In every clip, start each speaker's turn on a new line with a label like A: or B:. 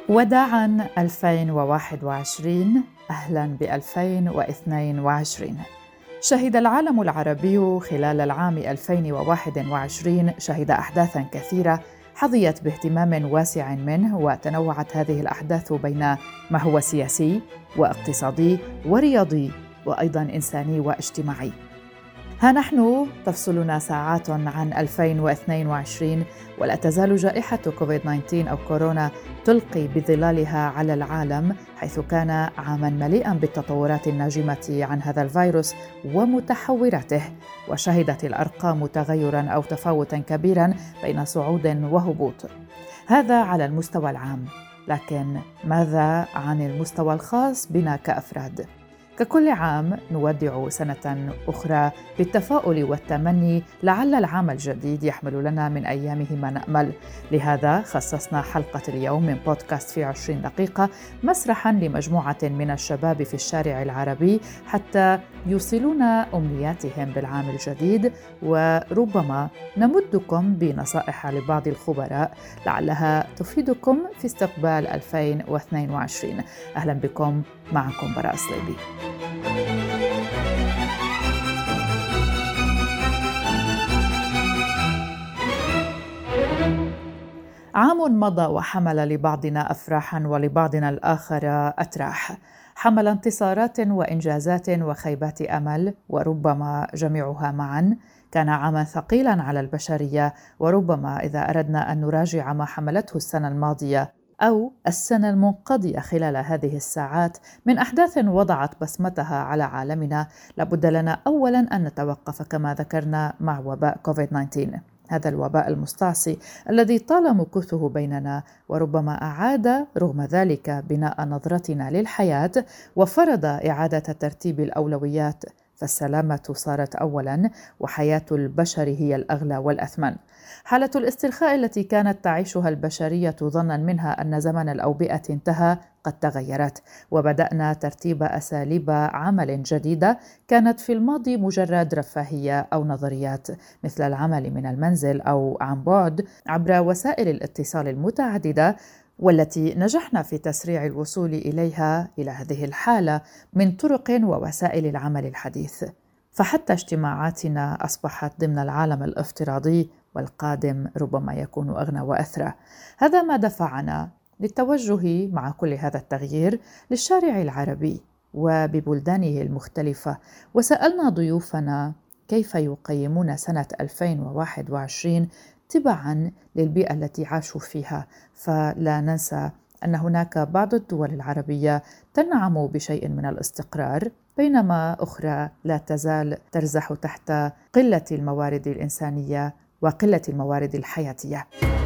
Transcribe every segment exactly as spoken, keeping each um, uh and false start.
A: وداعاً ألفين وواحد وعشرين، أهلاً ب ألفين واثنين وعشرين. شهد العالم العربي خلال العام ألفين وواحد وعشرين شهد أحداثاً كثيرة حظيت باهتمام واسع منه، وتنوعت هذه الأحداث بين ما هو سياسي واقتصادي ورياضي وأيضاً إنساني واجتماعي. ها نحن تفصلنا ساعات عن ألفين واثنين وعشرين، ولا تزال جائحة كوفيد تسعة عشر أو كورونا تلقي بظلالها على العالم، حيث كان عاماً مليئاً بالتطورات الناجمة عن هذا الفيروس ومتحوراته، وشهدت الأرقام تغيراً أو تفاوتاً كبيراً بين صعود وهبوط. هذا على المستوى العام، لكن ماذا عن المستوى الخاص بنا كأفراد؟ ككل عام نودع سنة أخرى بالتفاؤل والتمني، لعل العام الجديد يحمل لنا من أيامه ما نأمل. لهذا خصصنا حلقة اليوم من بودكاست في عشرين دقيقة مسرحاً لمجموعة من الشباب في الشارع العربي حتى يوصلون أمنياتهم بالعام الجديد، وربما نمدكم بنصائح لبعض الخبراء لعلها تفيدكم في استقبال ألفين واثنين وعشرين. أهلاً بكم، معكم براء صليبي. عام مضى وحمل لبعضنا أفراحاً ولبعضنا الآخر أتراح، حمل انتصارات وإنجازات وخيبات أمل، وربما جميعها معاً. كان عاماً ثقيلاً على البشرية، وربما إذا أردنا أن نراجع ما حملته السنة الماضية أو السنة المنقضية خلال هذه الساعات من أحداث وضعت بصمتها على عالمنا، لابد لنا أولاً أن نتوقف كما ذكرنا مع وباء كوفيد تسعة عشر، هذا الوباء المستعصي الذي طال مكوثه بيننا، وربما أعاد رغم ذلك بناء نظرتنا للحياة، وفرض إعادة ترتيب الأولويات، فالسلامة صارت أولاً، وحياة البشر هي الأغلى والأثمن. حالة الاسترخاء التي كانت تعيشها البشرية ظناً منها أن زمن الأوبئة انتهى قد تغيرت، وبدأنا ترتيب أساليب عمل جديدة كانت في الماضي مجرد رفاهية أو نظريات، مثل العمل من المنزل أو عن بعد عبر وسائل الاتصال المتعددة، والتي نجحنا في تسريع الوصول إليها إلى هذه الحالة من طرق ووسائل العمل الحديث. فحتى اجتماعاتنا أصبحت ضمن العالم الافتراضي، والقادم ربما يكون أغنى وأثرى. هذا ما دفعنا للتوجه مع كل هذا التغيير للشارع العربي وببلدانه المختلفة، وسألنا ضيوفنا كيف يقيمون سنة ألفين وواحد وعشرين تبعاً للبيئة التي عاشوا فيها. فلا ننسى أن هناك بعض الدول العربية تنعم بشيء من الاستقرار، بينما أخرى لا تزال ترزح تحت قلة الموارد الإنسانية وقلة الموارد الحياتية.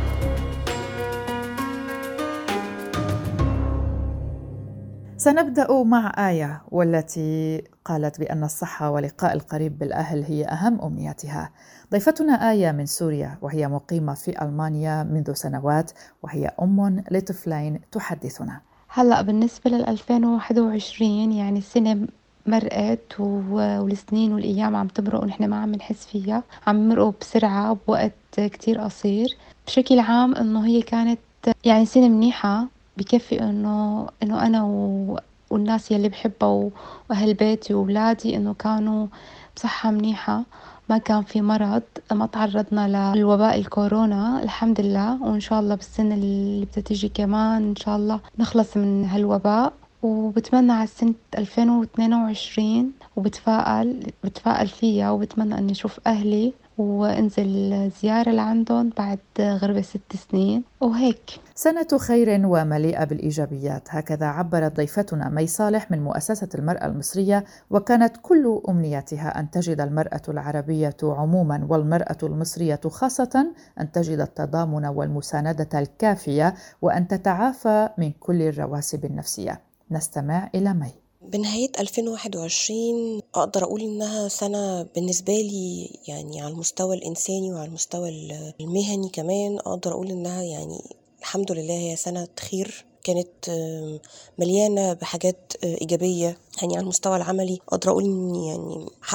A: سنبدأ مع آية، والتي قالت بأن الصحة ولقاء القريب بالأهل هي أهم أمنياتها. ضيفتنا آية من سوريا، وهي مقيمة في ألمانيا منذ سنوات، وهي أم لطفلين تحدثنا.
B: هلأ بالنسبة للألفين وواحد وعشرين، يعني السنة مرقت والسنين والأيام عم تمرق ونحن ما عم نحس فيها، عم مرقوا بسرعة بوقت كتير قصير. بشكل عام إنه هي كانت يعني سنة منيحة، بكفي إنه إنه أنا و... والناس يلي بحبها وأهل بيتي وأولادي إنه كانوا بصحة منيحة، ما كان في مرض، ما تعرضنا للوباء الكورونا الحمد لله. وإن شاء الله بالسنة اللي بتتجي كمان إن شاء الله نخلص من هالوباء. وبتمنى على سنة ألفين واثنين وعشرين وبتفائل بتفائل فيها، وبتمنى أني أشوف أهلي وانزل زيارة لعندهم بعد غربة ست سنين وهيك.
A: سنة خير ومليئة بالإيجابيات، هكذا عبرت ضيفتنا مي صالح من مؤسسة المرأة المصرية، وكانت كل أمنياتها أن تجد المرأة العربية عموما والمرأة المصرية خاصة أن تجد التضامن والمساندة الكافية، وأن تتعافى من كل الرواسب النفسية. نستمع إلى مي.
C: بنهاية ألفين وواحد وعشرين أقدر أقول إنها سنة بالنسبة لي، يعني على المستوى الإنساني وعلى المستوى المهني كمان أقدر أقول إنها يعني الحمد لله هي سنة خير، كانت مليانة بحاجات إيجابية. يعني على المستوى العملي أقدر أقول إني يعني حققت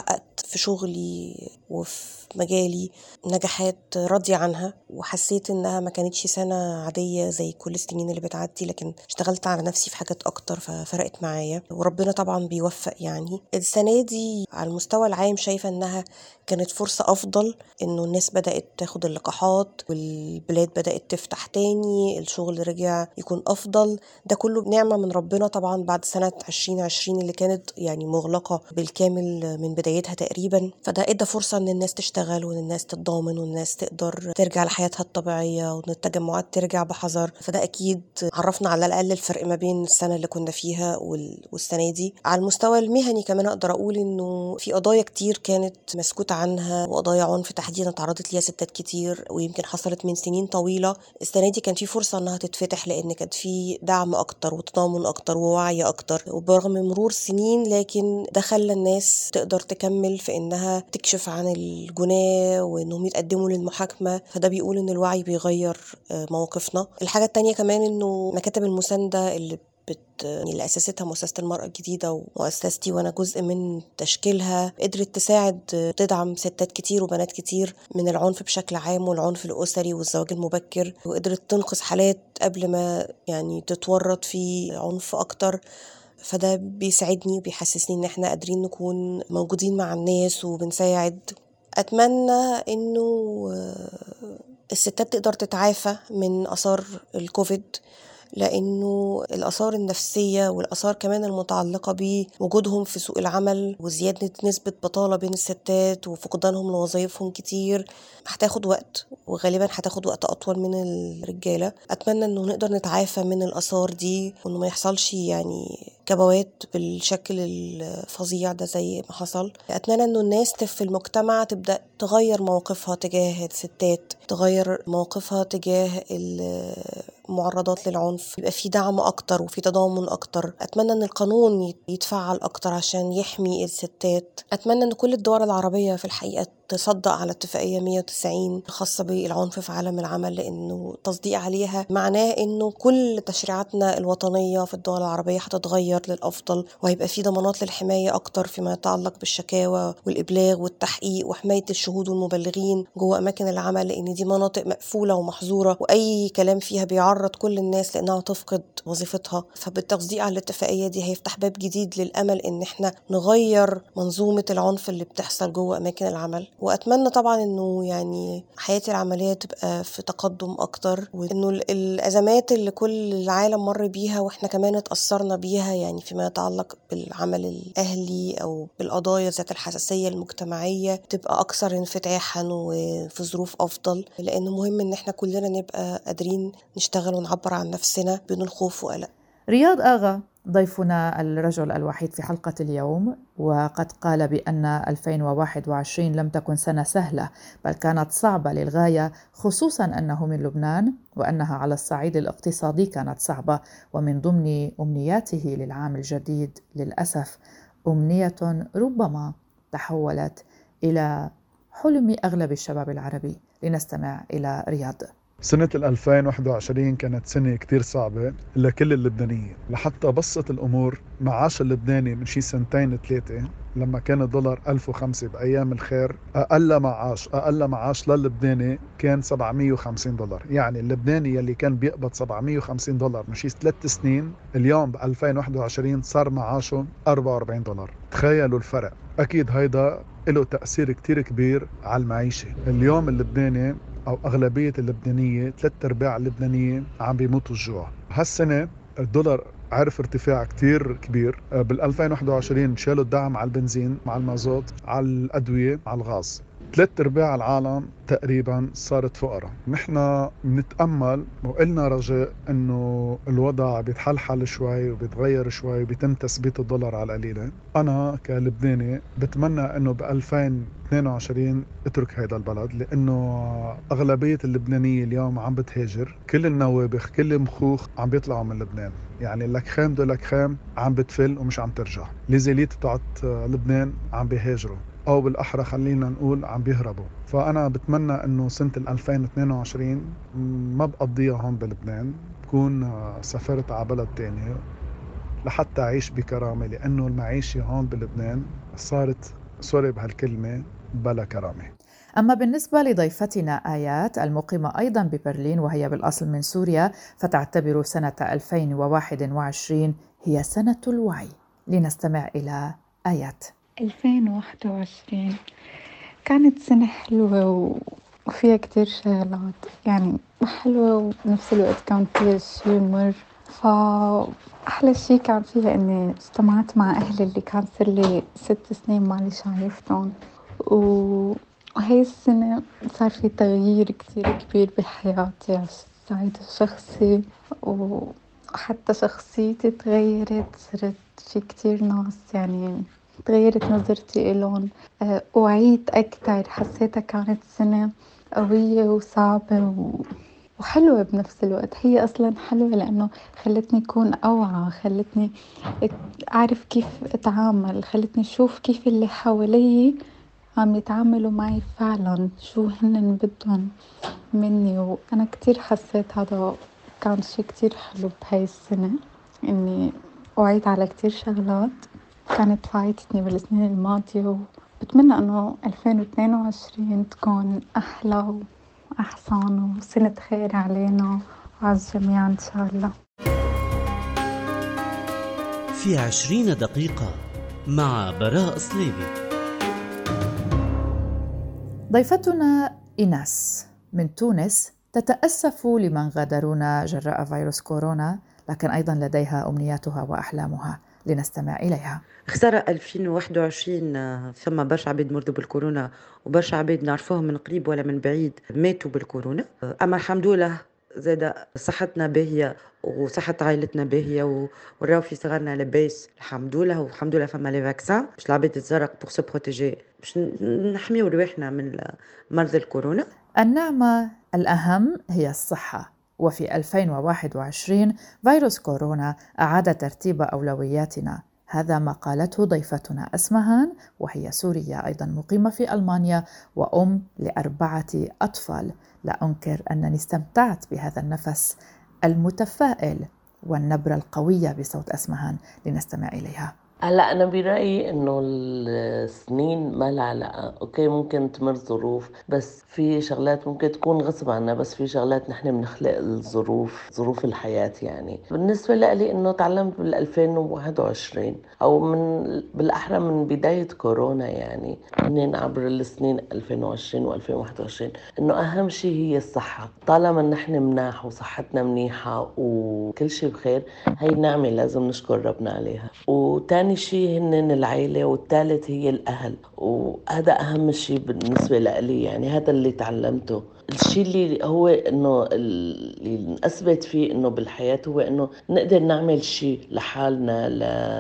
C: في شغلي وفي مجالي نجاحات راضية عنها، وحسيت إنها ما كانتش سنة عادية زي كل السنين اللي بتعدي، لكن اشتغلت على نفسي في حاجات أكتر ففرقت معايا، وربنا طبعا بيوفق. يعني السنة دي على المستوى العام شايفة إنها كانت فرصة أفضل، إنه الناس بدأت تاخد اللقاحات والبلاد بدأت تفتح تاني، الشغل رجع يكون أفضل. ده كله بنعمة من ربنا طبعا بعد سنة عشرين عشرين اللي كانت يعني مغلقة بالكامل من بدايتها تقريبا. فده ادى فرصة إن الناس تشتغل وإن الناس تتضامن والناس تقدر ترجع لحياتها الطبيعية وإن التجمعات ترجع بحذر. فده أكيد عرفنا على الأقل الفرق ما بين السنة اللي كنا فيها والسنة دي. على المستوى المهني كمان أقدر أقول إنه في قضايا كتير كانت مسكوت عنها، وقضايا عنف تحديدا تعرضت ليها ستات كتير ويمكن حصلت من سنين طويلة. السنة دي كان في فرصة إنها تتفتح لأن كانت في دعم أكتر وتضامن أكتر ووعي أكتر، وبرغم مرور سنين لكن ده خلى الناس تقدر تكمل في إنها تكشف عن الجناه وإنهم يتقدموا للمحاكمة. فده بيقول إن الوعي بيغير مواقفنا. الحاجة التانية كمان إنه مكاتب المساندة اللي بت... اللي أسستها مؤسسة المرأة الجديدة ومؤسستي وأنا جزء من تشكيلها قدرت تساعد تدعم ستات كتير وبنات كتير من العنف بشكل عام والعنف الأسري والزواج المبكر، وقدرت تنقذ حالات قبل ما يعني تتورط في عنف أكتر. فده بيساعدني وبيحسسني إن احنا قادرين نكون موجودين مع الناس وبنساعد. أتمنى إنه الستات تقدر تتعافى من آثار الكوفيد، لأنه الآثار النفسية والآثار كمان المتعلقة بوجودهم في سوق العمل وزيادة نسبة بطالة بين الستات وفقدانهم لوظائفهم كتير هتاخد وقت، وغالبا هتاخد وقت أطول من الرجالة. أتمنى أنه نقدر نتعافى من الآثار دي وأنه ما يحصلش يعني كبوات بالشكل الفظيع ده زي ما حصل. أتمنى أنه الناس في المجتمع تبدأ تغير موقفها تجاه الستات، تغير موقفها تجاه المعرضات للعنف، يبقى في دعم أكتر وفي تضامن أكتر. أتمنى أن القانون يتفعل أكتر عشان يحمي الستات. أتمنى أن كل الدول العربية في الحقيقة تصدق على اتفاقية مية وتسعين الخاصة بالعنف في عالم العمل، لأنه تصديق عليها معناه أنه كل تشريعاتنا الوطنية في الدول العربية هتتغير للأفضل، وهيبقى في ضمانات للحماية أكتر فيما يتعلق بالشكاوى والإبلاغ والتحقيق وحماية الشهود والمبلغين جوه أماكن العمل، لأن دي مناطق مقفولة ومحظورة وأي كلام فيها بيعرض كل الناس لأنها تفقد وظيفتها. فبالتصديق على الاتفاقية دي هيفتح باب جديد للأمل إن احنا نغير منظومة العنف اللي بتحصل جوه أماكن العمل. وأتمنى طبعا إنه يعني حياتي العملية تبقى في تقدم أكتر، وإنه الأزمات اللي كل العالم مر بيها وإحنا كمان اتأثرنا بيها يعني فيما يتعلق بالعمل الأهلي أو بالقضايا ذات الحساسية المجتمعية تبقى أكثر انفتاحا وفي ظروف أفضل، لأنه مهم إن إحنا كلنا نبقى قادرين نشتغل ونعبر عن نفسنا بدون خوف وقلق.
A: رياض آغا ضيفنا الرجل الوحيد في حلقة اليوم، وقد قال بأن ألفين وواحد وعشرين لم تكن سنة سهلة بل كانت صعبة للغاية، خصوصا أنه من لبنان وأنها على الصعيد الاقتصادي كانت صعبة. ومن ضمن أمنياته للعام الجديد للأسف أمنية ربما تحولت إلى حلم أغلب الشباب العربي. لنستمع إلى رياض.
D: سنة ألفين وواحد وعشرين كانت سنة كتير صعبة لكل اللبنانيين، لحتى بسط الأمور معاش اللبناني من شي سنتين ثلاثة لما كان الدولار ألف وخمسة بأيام الخير أقل معاش أقل معاش للبناني كان سبعمية وخمسين دولار. يعني اللبناني يلي كان بيقبض سبعمية وخمسين دولار من شي ثلاث سنين اليوم ب ألفين وواحد وعشرين صار معاشه أربعة وأربعين دولار. تخيلوا الفرق. أكيد هيدا له تأثير كتير كبير على المعيشة. اليوم اللبناني أو أغلبية اللبنانية ثلاث أرباع اللبنانية عم بيموتوا الجوع. هالسنة الدولار عرف ارتفاع كتير كبير. بالألفين وواحد وعشرين شالوا الدعم على البنزين، على المازوت، على الأدوية، على الغاز. ثلاث أرباع العالم تقريبا صارت فقراء. نحن بنتأمل وقلنا رجاء إنه الوضع بيتحلحل شوي وبيتغير شوي وبيتم تثبيت الدولار على القليلة. أنا كلبناني بتمنى إنه بألفين واثنين وعشرين اترك هيدا البلد، لأنه أغلبية اللبنانية اليوم عم بتهاجر. كل النوابخ كل المخوخ عم بيطلعوا من لبنان، يعني لك خام دو لك خام عم بتفل ومش عم ترجع. ليزيليت بتاعت لبنان عم بيهاجروا، أو بالأحرى خلينا نقول عم بيهربوا. فأنا بتمنى إنه سنة ألفين واثنين وعشرين ما بقضيها هون بلبنان، بكون سافرت على بلد تاني لحتى أعيش بكرامة، لأنه المعيشة هون بلبنان صارت سوري بهالكلمة، بلا كرامة.
A: أما بالنسبة لضيفتنا آيات المقيمة أيضا ببرلين وهي بالأصل من سوريا، فتعتبر سنة ألفين وواحد وعشرين هي سنة الوعي. لنستمع إلى آيات.
E: ألفين وواحد وعشرين كانت سنة حلوة وفيها كتير شغلات، يعني حلوة وبنفس الوقت كان فيها شي مر. فأحلى شي كان فيها إني اجتمعت مع أهلي اللي كان صار لي ست سنين مالي شايفتهم، وهي السنة صار في تغيير كتير كبير بحياتي على الصعيد الشخصي، وحتى شخصيتي تغيرت، صرت في كتير ناس يعني تغيرت نظرتي إلهم. أه وعيت أكتر، حسيتها كانت سنة قوية وصعبة وحلوة بنفس الوقت. هي أصلا حلوة لأنه خلتني أكون أوعى، خلتني أعرف كيف أتعامل، خلتني أشوف كيف اللي حوالي عم يتعاملوا معي فعلا، شو هن بدهم مني. وأنا كتير حسيت هذا كان شي كتير حلو بهاي السنة، إني وعيت على كتير شغلات كانت فايتتني بالسنين الماضية، وبتمنى أنه ألفين واثنين وعشرين تكون أحلى وأحسن وسنة خير علينا وعلى الجميع إن شاء الله.
F: في عشرين دقيقة مع براء صليبي.
A: ضيفتنا إيناس من تونس تتأسف لمن غادرونا جراء فيروس كورونا، لكن أيضا لديها أمنياتها وأحلامها. لنستمع إليها.
G: خسارة ألفين وواحد وعشرين ثم برشا عبيد مرضوا بالكورونا وبرشا عبيد نعرفوهم من قريب ولا من بعيد ماتوا بالكورونا. أما الحمد لله زاد صحتنا باهية وصحة عائلتنا باهية وراو في صغارنا لباس الحمد لله، والحمد لله فما لي فاكسان باش العباد تتزرق بور سو بروتيجي باش نحميو رواحنا من مرض الكورونا.
A: النعمة الأهم هي الصحة، وفي ألفين وواحد وعشرين فيروس كورونا أعاد ترتيب أولوياتنا. هذا ما قالته ضيفتنا أسمهان، وهي سورية أيضا مقيمة في ألمانيا وأم لأربعة أطفال. لا أنكر أنني استمتعت بهذا النفس المتفائل والنبرة القوية بصوت أسمهان. لنستمع إليها.
H: هلا أنا برأيي إنه السنين ما لها علاقة، أوكي ممكن تمر ظروف، بس في شغلات ممكن تكون غصب عنا، بس في شغلات نحن بنخلق الظروف، ظروف الحياة. يعني بالنسبة لي إنه تعلمت بال ألفين وواحد وعشرين أو من بالأحرى من بداية كورونا، يعني إني عبر السنين ألفين وعشرين و ألفين وواحد وعشرين إنه أهم شيء هي الصحة. طالما نحن مناح وصحتنا منيحة وكل شيء بخير، هاي نعمة لازم نشكر ربنا عليها. وتاني شيء هن العائلة، والثالث هي الأهل، وهذا أهم شيء بالنسبة لي. يعني هذا اللي تعلمته. الشيء اللي هو إنه اللي أثبت فيه إنه بالحياة هو إنه نقدر نعمل شيء لحالنا،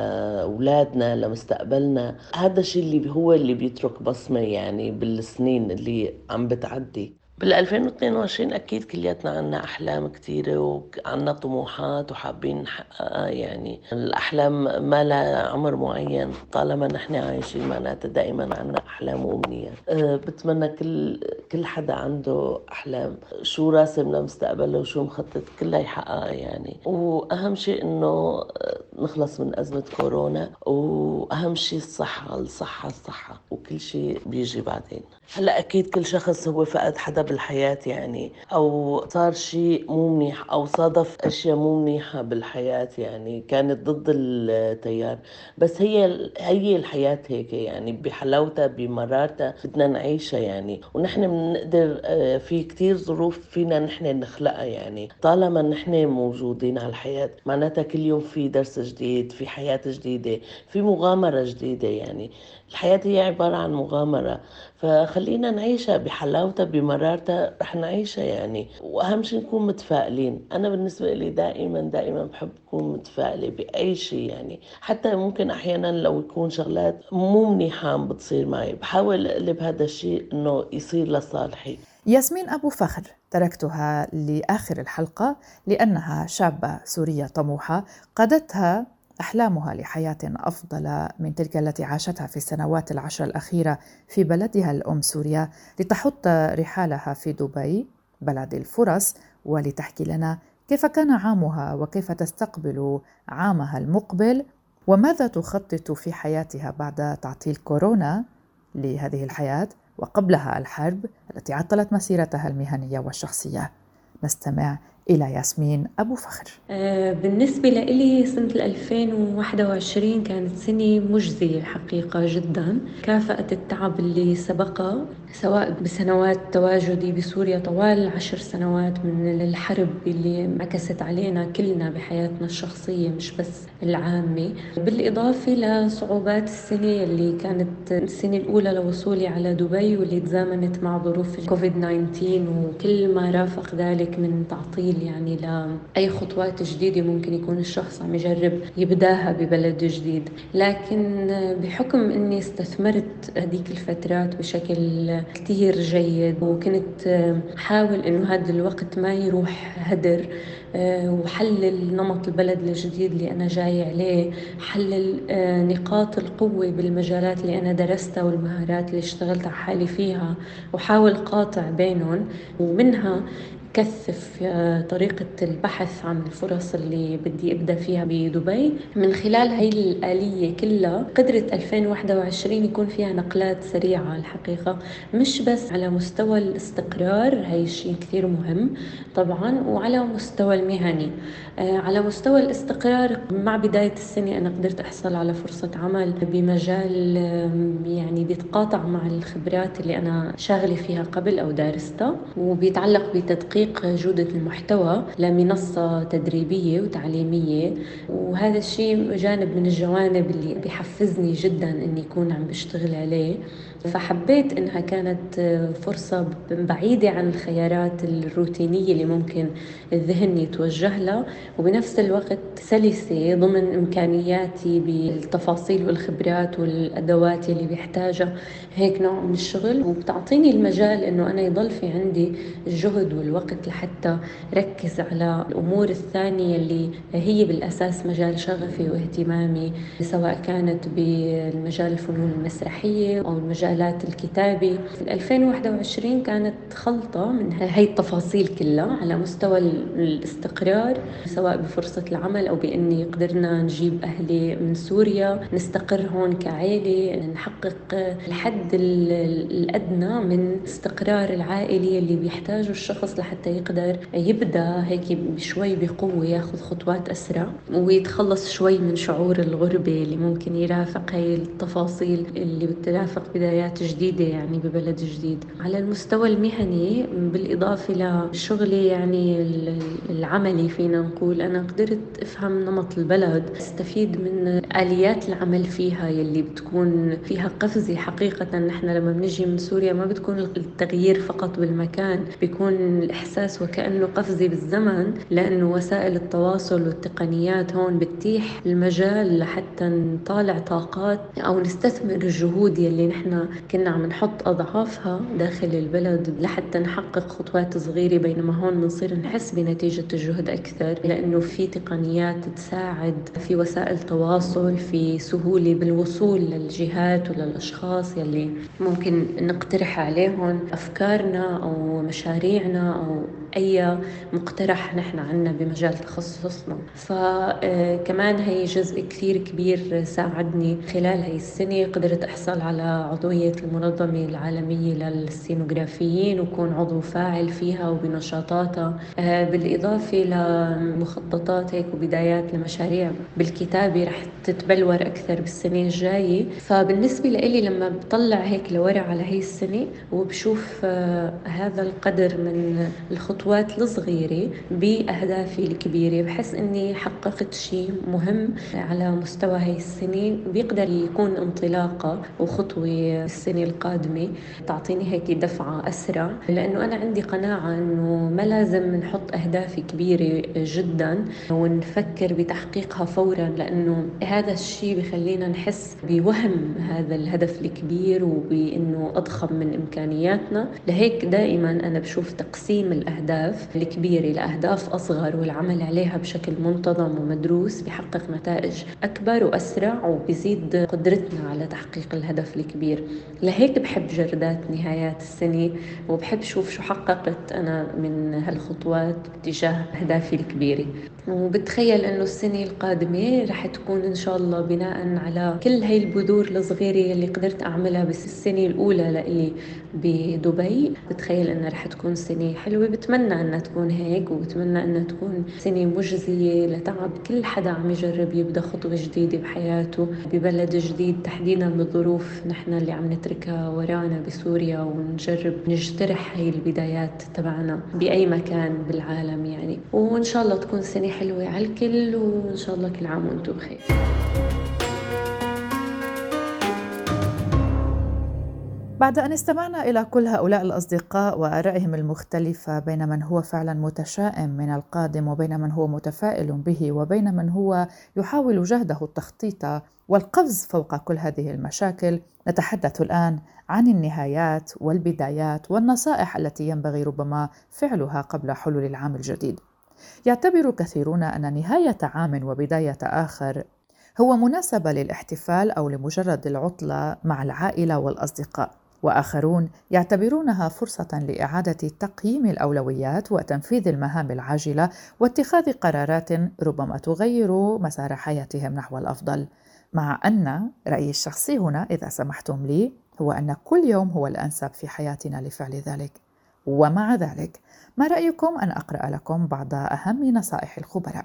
H: لأولادنا، لمستقبلنا. هذا الشيء اللي هو اللي بيترك بصمة يعني بالسنين اللي عم بتعدي. بال ألفين واثنين وعشرين أكيد كلياتنا عنا أحلام كتيرة وعنا طموحات وحابين نحققها. يعني الأحلام ما لها عمر معين، طالما نحن عايشين معناتها دائما عنا أحلام وأمنيات. أه بتمنى كل كل حدا عنده أحلام، شو راسم لمستقبله وشو مخطط كلها يحققها يعني. وأهم شيء إنه نخلص من أزمة كورونا، وأهم شيء الصحة الصحة الصحة، وكل شيء بيجي بعدين. هلأ أكيد كل شخص هو فقد حدا بالحياة يعني، أو صار شيء مو منيح أو صادف أشياء مو منيحة بالحياة يعني كانت ضد التيار. بس هي هي الحياة هيك يعني، بحلاوتها بمرارتها بدنا نعيشها يعني. ونحن بنقدر في كتير ظروف فينا نحن نخلقها يعني، طالما نحن موجودين على الحياة معناتها كل يوم في درس جديد، في حياة جديدة، في مغامرة جديدة. يعني الحياة هي عبارة عن مغامرة، فخلينا نعيشها بحلاوتها بمرارتها، رح نعيشها يعني. وأهم شيء نكون متفائلين. أنا بالنسبة لي دائما دائما بحب أكون متفائلة بأي شيء يعني، حتى ممكن أحيانا لو يكون شغلات مو منيحة عم بتصير معي بحاول أقلب هذا الشيء إنه يصير لصالحي.
A: ياسمين أبو فخر تركتها لآخر الحلقة لأنها شابة سورية طموحة قادتها أحلامها لحياة أفضل من تلك التي عاشتها في السنوات العشر الأخيرة في بلدها الأم سوريا، لتحط رحالها في دبي بلد الفرص، ولتحكي لنا كيف كان عامها وكيف تستقبل عامها المقبل وماذا تخطط في حياتها بعد تعطيل كورونا لهذه الحياة وقبلها الحرب التي عطلت مسيرتها المهنية والشخصية. نستمع إلى ياسمين أبو فخر.
I: بالنسبة لي سنة ألفين وواحد وعشرين كانت سنة مجزية الحقيقة جدا، كافأت التعب اللي سبقها سواء بسنوات تواجدي بسوريا طوال عشر سنوات من الحرب اللي انعكست علينا كلنا بحياتنا الشخصية مش بس العامة، بالإضافة لصعوبات السنة اللي كانت السنة الأولى لوصولي على دبي واللي تزامنت مع ظروف كوفيد تسعة عشر وكل ما رافق ذلك من تعطيل يعني لأي خطوات جديدة ممكن يكون الشخص عم يجرب يبداها ببلد جديد. لكن بحكم أني استثمرت هذيك الفترات بشكل كتير جيد وكنت حاول أنه هذا الوقت ما يروح هدر، وحلل نمط البلد الجديد اللي أنا جاي عليه، حلل نقاط القوة بالمجالات اللي أنا درستها والمهارات اللي اشتغلت على حالي فيها وحاول قاطع بينهم، ومنها كثف طريقة البحث عن الفرص اللي بدي أبدأ فيها بدبي. من خلال هاي الآلية كلها قدرت ألفين وواحد وعشرين يكون فيها نقلات سريعة الحقيقة، مش بس على مستوى الاستقرار، هاي الشيء كثير مهم طبعا، وعلى مستوى المهني. على مستوى الاستقرار مع بداية السنة أنا قدرت أحصل على فرصة عمل بمجال يعني بيتقاطع مع الخبرات اللي أنا شاغلة فيها قبل أو دارستها، وبيتعلق بتدقيق جودة المحتوى لمنصة تدريبية وتعليمية، وهذا الشيء جانب من الجوانب اللي بيحفزني جدا أني يكون عم بشتغل عليه. فحبيت إنها كانت فرصة بعيدة عن الخيارات الروتينية اللي ممكن الذهن يتوجه لها، وبنفس الوقت سلسة ضمن إمكانياتي بالتفاصيل والخبرات والأدوات اللي بيحتاجها هيك نوع من الشغل، وبتعطيني المجال إنه أنا يضل في عندي الجهد والوقت لحتى ركز على الأمور الثانية اللي هي بالأساس مجال شغفي واهتمامي، سواء كانت بالمجال الفنون المسرحية أو المجال مجالات الكتابة. ألفين وواحد وعشرين كانت خلطة من هاي التفاصيل كلها على مستوى الاستقرار، سواء بفرصة العمل أو بأني قدرنا نجيب أهلي من سوريا نستقر هون كعائلة، نحقق الحد الأدنى من استقرار العائلي اللي بيحتاجه الشخص لحتى يقدر يبدأ هيك بشوي بقوة، ياخذ خطوات أسرع ويتخلص شوي من شعور الغربة اللي ممكن يرافق هاي التفاصيل اللي بترافق بدايات جديدة يعني ببلد جديد. على المستوى المهني بالإضافة لشغلي يعني العملي فينا نقول، أنا قدرت أفهم نمط البلد، استفيد من آليات العمل فيها يلي بتكون فيها قفزة. حقيقة نحن لما بنجي من سوريا ما بتكون التغيير فقط بالمكان، بيكون الإحساس وكأنه قفزة بالزمن، لأنه وسائل التواصل والتقنيات هون بتتيح المجال لحتى نطالع طاقات أو نستثمر الجهود يلي نحن كنا عم نحط أضعافها داخل البلد لحتى نحقق خطوات صغيرة، بينما هون بنصير نحس بنتيجة الجهد أكثر، لأنه في تقنيات تساعد، في وسائل تواصل، في سهولة بالوصول للجهات وللأشخاص يلي ممكن نقترح عليهم أفكارنا أو مشاريعنا أو أي مقترح نحن عنا بمجال تخصصنا. فكمان هي جزء كثير كبير ساعدني خلال هاي السنة. قدرت أحصل على عضوية المنظمة العالمية للسينوغرافيين وكون عضو فاعل فيها وبنشاطاتها، بالإضافة لمخططات هيك وبدايات لمشاريع بالكتابة رح تتبلور أكثر بالسنة الجاية. فبالنسبة لي لما بطلع هيك لورا على هاي السنة وبشوف هذا القدر من الخطوات الصغيرة بأهدافي الكبيرة، بحس أني حققت شيء مهم على مستوى هاي السنة، بيقدر يكون انطلاقة وخطوة السنة القادمة تعطيني هيك دفعة أسرع، لأنه أنا عندي قناعة أنه ما لازم نحط أهداف كبيرة جدا ونفكر بتحقيقها فورا، لأنه هذا الشيء بخلينا نحس بوهم هذا الهدف الكبير وبأنه أضخم من إمكانياتنا. لهيك دائما أنا بشوف تقسيم الأهداف الأهداف الكبيرة لأهداف أصغر والعمل عليها بشكل منتظم ومدروس بيحقق نتائج أكبر وأسرع وبيزيد قدرتنا على تحقيق الهدف الكبير. لهيك بحب جردات نهايات السنة وبحب شوف شو حققت أنا من هالخطوات باتجاه أهدافي الكبيرة، وبتخيل أنه السنة القادمة رح تكون إن شاء الله بناء على كل هاي البذور الصغيرة اللي قدرت أعملها بس السنة الأولى لإلي بدبي. بتخيل أنها رح تكون سنة حلوة، بتمنى أنها تكون هيك، وبتمنى أنها تكون سنة مجزية لتعب كل حدا عم يجرب يبدأ خطوة جديدة بحياته ببلد جديد، تحديدا بالظروف نحن اللي عم نتركها ورانا بسوريا، ونجرب نجترح هاي البدايات تبعنا بأي مكان بالعالم يعني. وإن شاء الله تكون سنة حلوة على الكل، وإن شاء الله كل عام وأنتم بخير.
A: بعد أن استمعنا إلى كل هؤلاء الأصدقاء وآرائهم المختلفة بين من هو فعلا متشائم من القادم وبين من هو متفائل به وبين من هو يحاول جهده التخطيط والقفز فوق كل هذه المشاكل، نتحدث الآن عن النهايات والبدايات والنصائح التي ينبغي ربما فعلها قبل حلول العام الجديد. يعتبر كثيرون أن نهاية عام وبداية آخر هو مناسبة للاحتفال أو لمجرد العطلة مع العائلة والأصدقاء، وآخرون يعتبرونها فرصة لإعادة تقييم الأولويات وتنفيذ المهام العاجلة واتخاذ قرارات ربما تغير مسار حياتهم نحو الأفضل. مع أن رأيي الشخصي هنا إذا سمحتم لي هو أن كل يوم هو الأنسب في حياتنا لفعل ذلك. ومع ذلك ما رأيكم أن أقرأ لكم بعض أهم نصائح الخبراء؟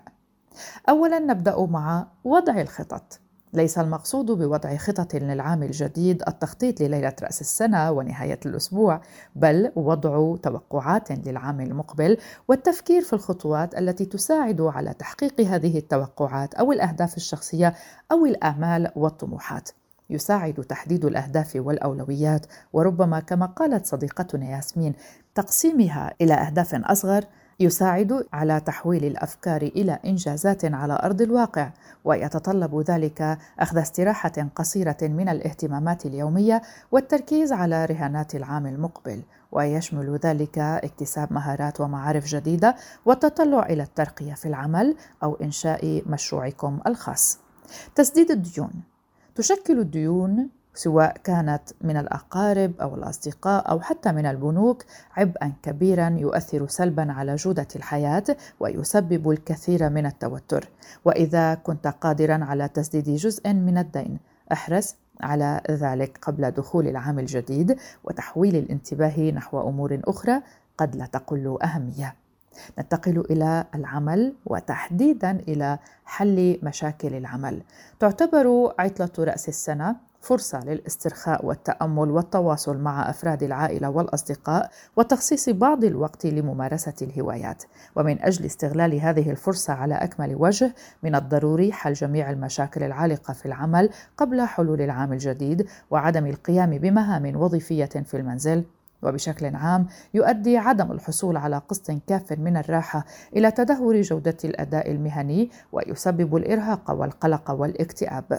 A: أولاً نبدأ مع وضع الخطط. ليس المقصود بوضع خطط للعام الجديد التخطيط لليلة رأس السنة ونهاية الأسبوع، بل وضع توقعات للعام المقبل والتفكير في الخطوات التي تساعد على تحقيق هذه التوقعات أو الأهداف الشخصية أو الآمال والطموحات. يساعد تحديد الأهداف والأولويات، وربما كما قالت صديقتنا ياسمين تقسيمها إلى أهداف أصغر يساعد على تحويل الأفكار إلى إنجازات على أرض الواقع، ويتطلب ذلك أخذ استراحة قصيرة من الاهتمامات اليومية والتركيز على رهانات العام المقبل، ويشمل ذلك اكتساب مهارات ومعارف جديدة والتطلع إلى الترقية في العمل أو إنشاء مشروعكم الخاص. تسديد الديون. تشكل الديون سواء كانت من الأقارب أو الأصدقاء أو حتى من البنوك عبئاً كبيراً يؤثر سلباً على جودة الحياة ويسبب الكثير من التوتر. وإذا كنت قادراً على تسديد جزء من الدين احرص على ذلك قبل دخول العام الجديد وتحويل الانتباه نحو أمور أخرى قد لا تقل أهمية. ننتقل إلى العمل وتحديداً إلى حل مشاكل العمل. تعتبر عطلة رأس السنة فرصة للاسترخاء والتأمل والتواصل مع أفراد العائلة والأصدقاء وتخصيص بعض الوقت لممارسة الهوايات. ومن أجل استغلال هذه الفرصة على أكمل وجه من الضروري حل جميع المشاكل العالقة في العمل قبل حلول العام الجديد وعدم القيام بمهام وظيفية في المنزل. وبشكل عام يؤدي عدم الحصول على قسط كاف من الراحة إلى تدهور جودة الأداء المهني ويسبب الإرهاق والقلق والاكتئاب.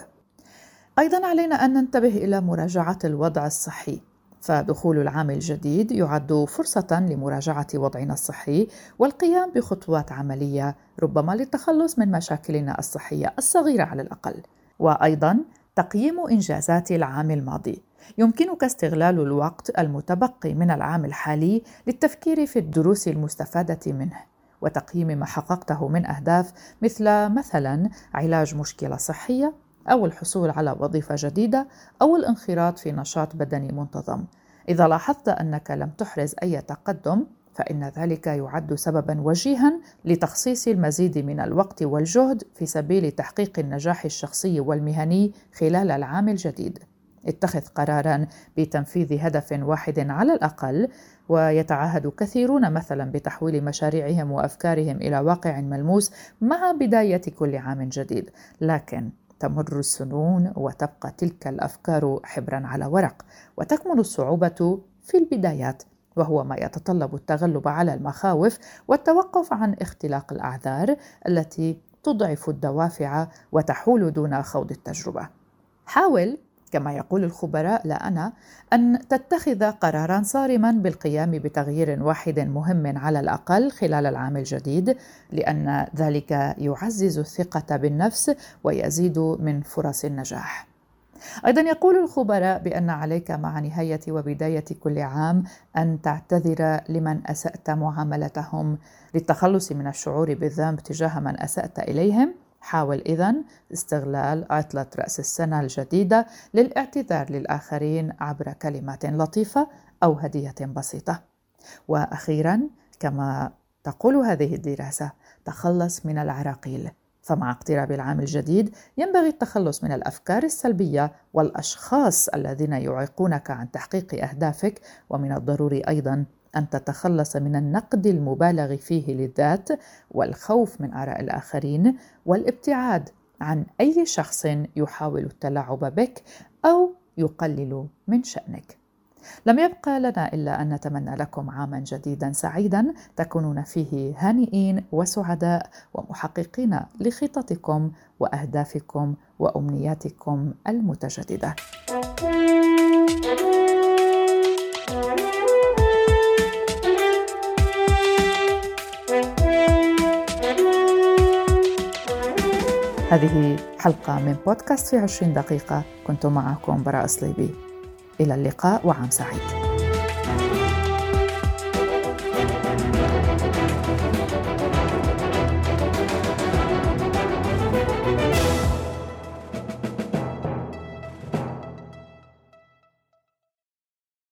A: أيضاً علينا أن ننتبه إلى مراجعة الوضع الصحي، فدخول العام الجديد يعد فرصة لمراجعة وضعنا الصحي والقيام بخطوات عملية ربما للتخلص من مشاكلنا الصحية الصغيرة على الأقل. وأيضاً تقييم إنجازات العام الماضي. يمكنك استغلال الوقت المتبقي من العام الحالي للتفكير في الدروس المستفادة منه وتقييم ما حققته من أهداف مثل مثلاً علاج مشكلة صحية أو الحصول على وظيفة جديدة أو الانخراط في نشاط بدني منتظم. إذا لاحظت أنك لم تحرز أي تقدم فإن ذلك يعد سبباً وجيهاً لتخصيص المزيد من الوقت والجهد في سبيل تحقيق النجاح الشخصي والمهني خلال العام الجديد. اتخذ قراراً بتنفيذ هدف واحد على الأقل، ويتعهد كثيرون مثلاً بتحويل مشاريعهم وأفكارهم إلى واقع ملموس مع بداية كل عام جديد، لكن تمر السنون وتبقى تلك الأفكار حبراً على ورق، وتكمن الصعوبة في البدايات، وهو ما يتطلب التغلب على المخاوف والتوقف عن اختلاق الأعذار التي تضعف الدوافع وتحول دون خوض التجربة. حاول كما يقول الخبراء لنا أن تتخذ قراراً صارماً بالقيام بتغيير واحد مهم على الأقل خلال العام الجديد، لأن ذلك يعزز الثقة بالنفس ويزيد من فرص النجاح. أيضاً يقول الخبراء بأن عليك مع نهاية وبداية كل عام أن تعتذر لمن أسأت معاملتهم. للتخلص من الشعور بالذنب تجاه من أسأت إليهم، حاول إذن استغلال عطلة رأس السنة الجديدة للاعتذار للآخرين عبر كلمات لطيفة أو هدية بسيطة. وأخيراً، كما تقول هذه الدراسة، تخلص من العراقيل. فمع اقتراب العام الجديد ينبغي التخلص من الأفكار السلبية والأشخاص الذين يعيقونك عن تحقيق أهدافك، ومن الضروري أيضاً أن تتخلص من النقد المبالغ فيه للذات والخوف من آراء الآخرين والابتعاد عن أي شخص يحاول التلاعب بك أو يقلل من شأنك. لم يبقى لنا إلا أن نتمنى لكم عاما جديدا سعيدا تكونون فيه هانئين وسعداء ومحققين لخططكم وأهدافكم وأمنياتكم المتجددة. هذه حلقة من بودكاست في عشرين دقيقة، كنت معكم براء صليبي. إلى اللقاء وعام سعيد.